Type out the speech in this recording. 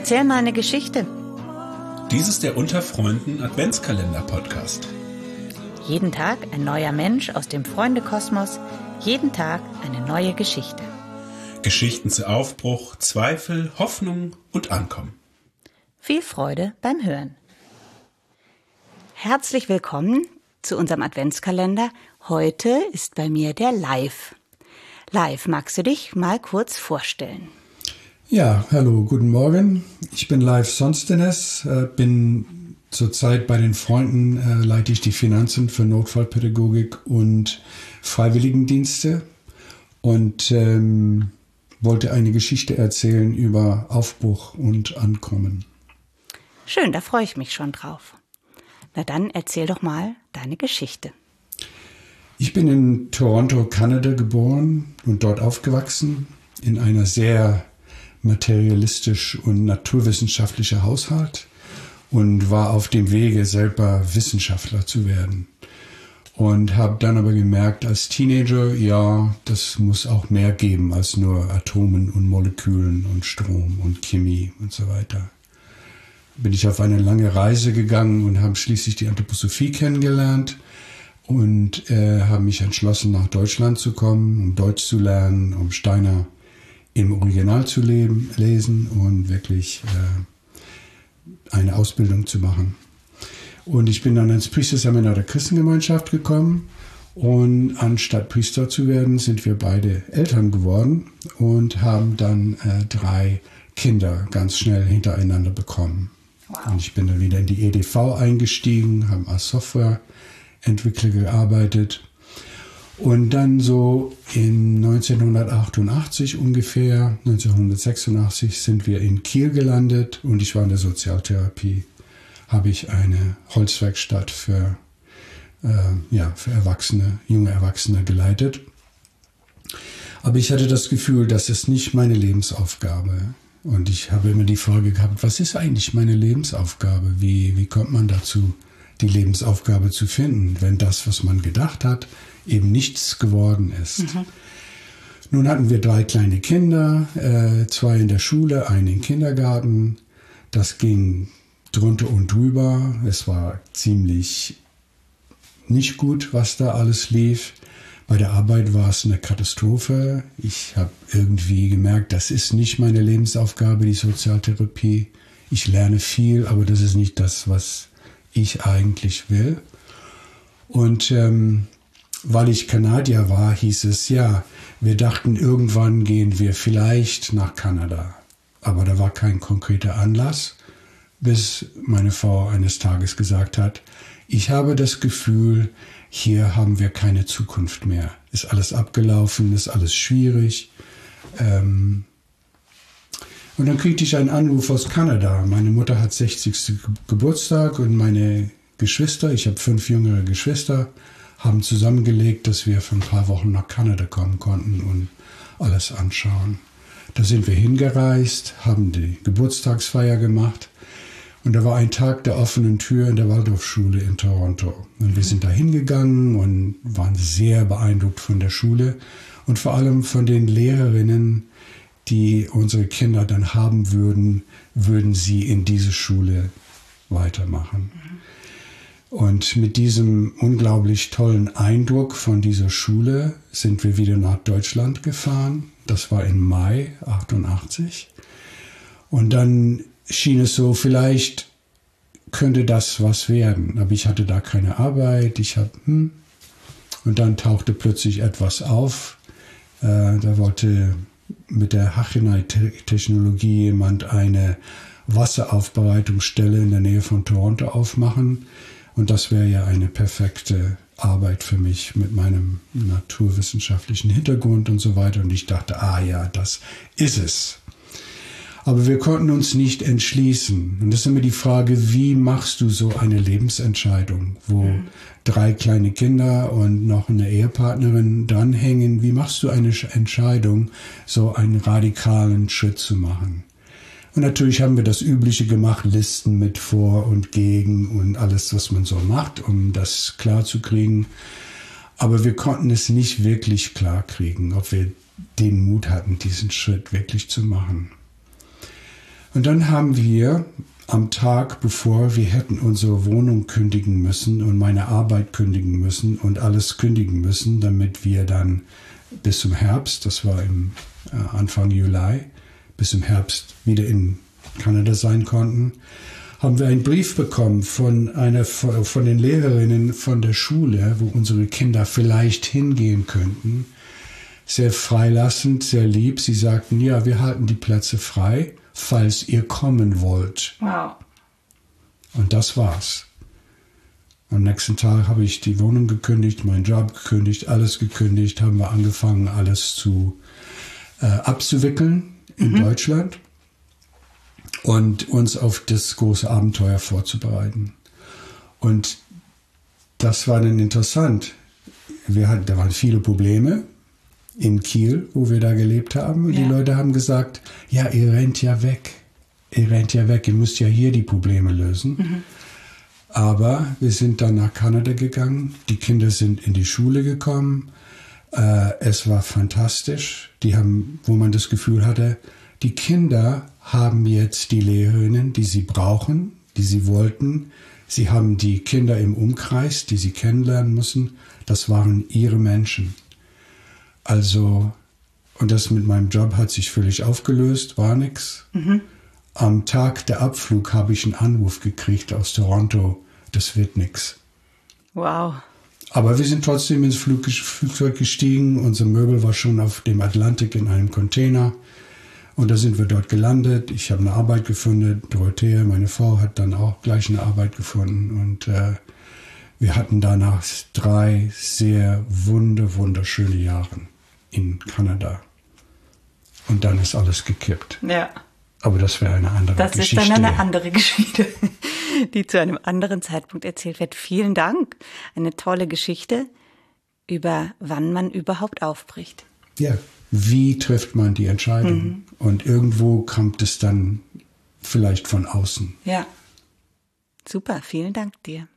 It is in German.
Erzähl mal eine Geschichte. Dies ist der Unter Freunden Adventskalender-Podcast. Jeden Tag ein neuer Mensch aus dem Freundekosmos, jeden Tag eine neue Geschichte. Geschichten zu Aufbruch, Zweifel, Hoffnung und Ankommen. Viel Freude beim Hören. Herzlich willkommen zu unserem Adventskalender. Heute ist bei mir der Live. Live, magst du dich mal kurz vorstellen? Ja, hallo, guten Morgen. Ich bin Live Sonstenes, bin zurzeit bei den Freunden, leite ich die Finanzen für Notfallpädagogik und Freiwilligendienste und wollte eine Geschichte erzählen über Aufbruch und Ankommen. Schön, da freue ich mich schon drauf. Na dann erzähl doch mal deine Geschichte. Ich bin in Toronto, Kanada geboren und dort aufgewachsen, in einer sehr materialistisch und naturwissenschaftlicher Haushalt und war auf dem Wege, selber Wissenschaftler zu werden. Und habe dann aber gemerkt als Teenager, ja, das muss auch mehr geben als nur Atomen und Molekülen und Strom und Chemie und so weiter. Bin ich auf eine lange Reise gegangen und habe schließlich die Anthroposophie kennengelernt und habe mich entschlossen, nach Deutschland zu kommen, um Deutsch zu lernen, um Steiner im Original zu lesen und wirklich eine Ausbildung zu machen. Und ich bin dann ins Priesterseminar der Christengemeinschaft gekommen und anstatt Priester zu werden, sind wir beide Eltern geworden und haben dann 3 Kinder ganz schnell hintereinander bekommen. Wow. Und ich bin dann wieder in die EDV eingestiegen, habe als Softwareentwickler gearbeitet. Und dann so in 1988 ungefähr, 1986 sind wir in Kiel gelandet und ich war in der Sozialtherapie. Habe ich eine Holzwerkstatt für Erwachsene, junge Erwachsene geleitet. Aber ich hatte das Gefühl, das ist nicht meine Lebensaufgabe. Und ich habe immer die Frage gehabt, was ist eigentlich meine Lebensaufgabe? Wie kommt man dazu, die Lebensaufgabe zu finden, wenn das, was man gedacht hat, eben nichts geworden ist. Mhm. Nun hatten wir 3 kleine Kinder, 2 in der Schule, einen im Kindergarten. Das ging drunter und drüber. Es war ziemlich nicht gut, was da alles lief. Bei der Arbeit war es eine Katastrophe. Ich habe irgendwie gemerkt, das ist nicht meine Lebensaufgabe, die Sozialtherapie. Ich lerne viel, aber das ist nicht das, was ich eigentlich will. Und weil ich Kanadier war, hieß es, ja, wir dachten, irgendwann gehen wir vielleicht nach Kanada. Aber da war kein konkreter Anlass, bis meine Frau eines Tages gesagt hat, ich habe das Gefühl, hier haben wir keine Zukunft mehr. Ist alles abgelaufen, ist alles schwierig. Und dann kriegte ich einen Anruf aus Kanada. Meine Mutter hat 60. Geburtstag und meine Geschwister, ich habe 5 jüngere Geschwister, haben zusammengelegt, dass wir für ein paar Wochen nach Kanada kommen konnten und alles anschauen. Da sind wir hingereist, haben die Geburtstagsfeier gemacht und da war ein Tag der offenen Tür in der Waldorfschule in Toronto. Und wir sind da hingegangen und waren sehr beeindruckt von der Schule und vor allem von den Lehrerinnen, die unsere Kinder dann haben würden sie in diese Schule weitermachen. Und mit diesem unglaublich tollen Eindruck von dieser Schule sind wir wieder nach Deutschland gefahren. Das war im Mai 88. Und dann schien es so, vielleicht könnte das was werden. Aber ich hatte da keine Arbeit. Und dann tauchte plötzlich etwas auf. Da wollte mit der Hachonai-Technologie jemand eine Wasseraufbereitungsstelle in der Nähe von Toronto aufmachen. Und das wäre ja eine perfekte Arbeit für mich mit meinem naturwissenschaftlichen Hintergrund und so weiter. Und ich dachte, das ist es. Aber wir konnten uns nicht entschließen. Und das ist immer die Frage, wie machst du so eine Lebensentscheidung, wo 3 kleine Kinder und noch eine Ehepartnerin dranhängen? Wie machst du eine Entscheidung, so einen radikalen Schritt zu machen? Und natürlich haben wir das Übliche gemacht, Listen mit Vor und Gegen und alles, was man so macht, um das klar zu kriegen. Aber wir konnten es nicht wirklich klar kriegen, ob wir den Mut hatten, diesen Schritt wirklich zu machen. Und dann haben wir am Tag, bevor wir hätten unsere Wohnung kündigen müssen und meine Arbeit kündigen müssen und alles kündigen müssen, damit wir dann bis zum Herbst, das war im Anfang Juli, bis zum Herbst wieder in Kanada sein konnten, haben wir einen Brief bekommen von den Lehrerinnen von der Schule, wo unsere Kinder vielleicht hingehen könnten. Sehr freilassend, sehr lieb. Sie sagten, ja, wir halten die Plätze frei, falls ihr kommen wollt. Wow. Und das war's. Am nächsten Tag habe ich die Wohnung gekündigt, meinen Job gekündigt, alles gekündigt, haben wir angefangen, alles abzuwickeln in Deutschland und uns auf das große Abenteuer vorzubereiten. Und das war dann interessant. Da waren viele Probleme in Kiel, wo wir da gelebt haben. Und die Leute haben gesagt, ja, ihr rennt ja weg. Ihr müsst ja hier die Probleme lösen. Aber wir sind dann nach Kanada gegangen. Die Kinder sind in die Schule gekommen. Es war fantastisch. Wo man das Gefühl hatte, die Kinder haben jetzt die Lehrerinnen, die sie brauchen, die sie wollten. Sie haben die Kinder im Umkreis, die sie kennenlernen müssen. Das waren ihre Menschen. Also, und das mit meinem Job hat sich völlig aufgelöst, war nix. Am Tag der Abflug habe ich einen Anruf gekriegt aus Toronto, das wird nix. Wow. Aber wir sind trotzdem ins Flugzeug gestiegen, unser Möbel war schon auf dem Atlantik in einem Container und da sind wir dort gelandet. Ich habe eine Arbeit gefunden, Dorothea, meine Frau, hat dann auch gleich eine Arbeit gefunden und wir hatten danach 3 sehr wunderschöne Jahre in Kanada. Und dann ist alles gekippt. Ja. Aber das wäre eine andere Geschichte. Das ist dann eine andere Geschichte, die zu einem anderen Zeitpunkt erzählt wird. Vielen Dank. Eine tolle Geschichte über wann man überhaupt aufbricht. Ja, wie trifft man die Entscheidung? Und irgendwo kommt es dann vielleicht von außen. Ja. Super, vielen Dank dir.